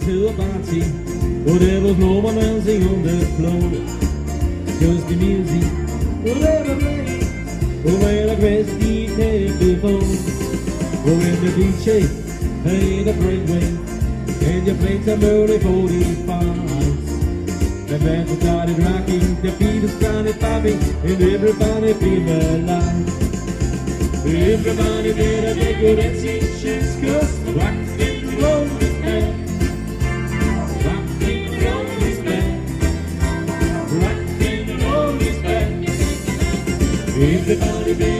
to a party, but there was no one dancing on the floor. Just the music, whatever played, or when the Christy take before. Or when the DJ played the breakaway, and you played some early 45s. The band started rocking, the feet started popping, and everybody feel alive. Everybody better make good and see shit's cause rock and roll is bad. Rock and roll is bad. Rock and roll is bad. Everybody better